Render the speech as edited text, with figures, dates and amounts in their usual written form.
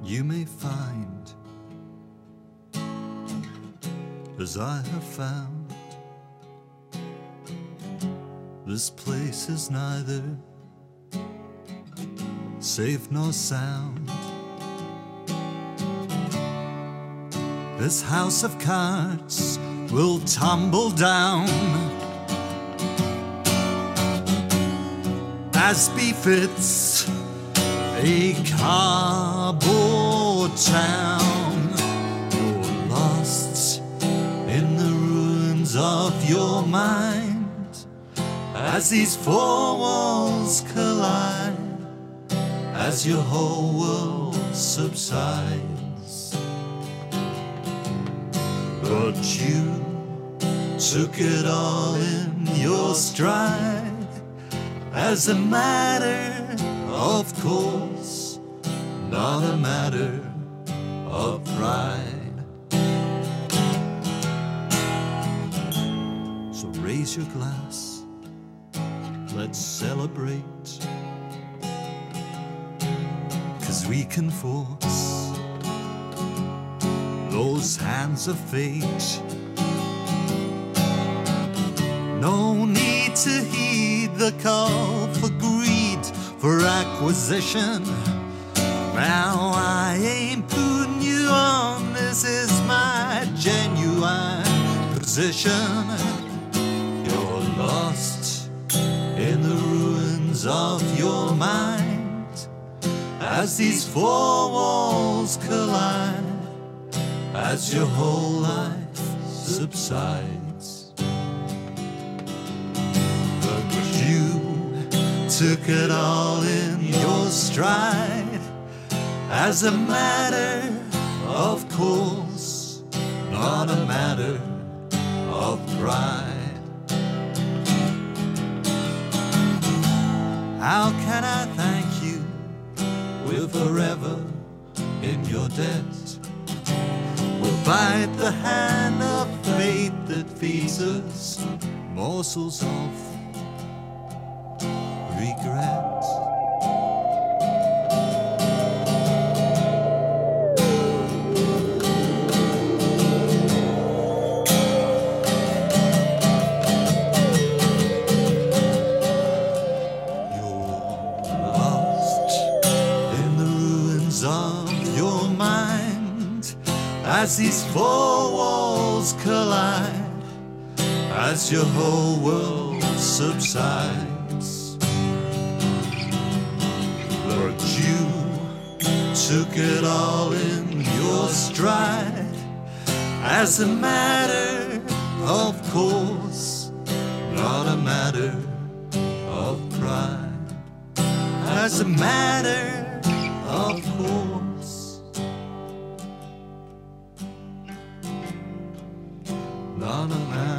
you may find, as I have found, this place is neither safe nor sound. This house of cards will tumble down, as befits a cardboard town. You're lost in the ruins of your mind, as these four walls collide, as your whole world subsides. But you took it all in your stride, as a matter of course, not a matter of pride. So raise your glass, let's celebrate, 'cause we can force those hands of fate. No need to heed the call for greed, for acquisition. Now I ain't putting you on, this is my genuine position. You're lost in the ruins of your mind, as these four walls collide, as your whole life subsides. But you took it all in your stride, as a matter of course, not a matter of pride. How can I thank you? We're forever in your debt. We'll bite the hand of fate that feeds us morsels of regret. Of your mind, as these four walls collide, as your whole world subsides. Lord, you took it all in your stride, as a matter of course, not a matter of pride, as a matter of course, not a matter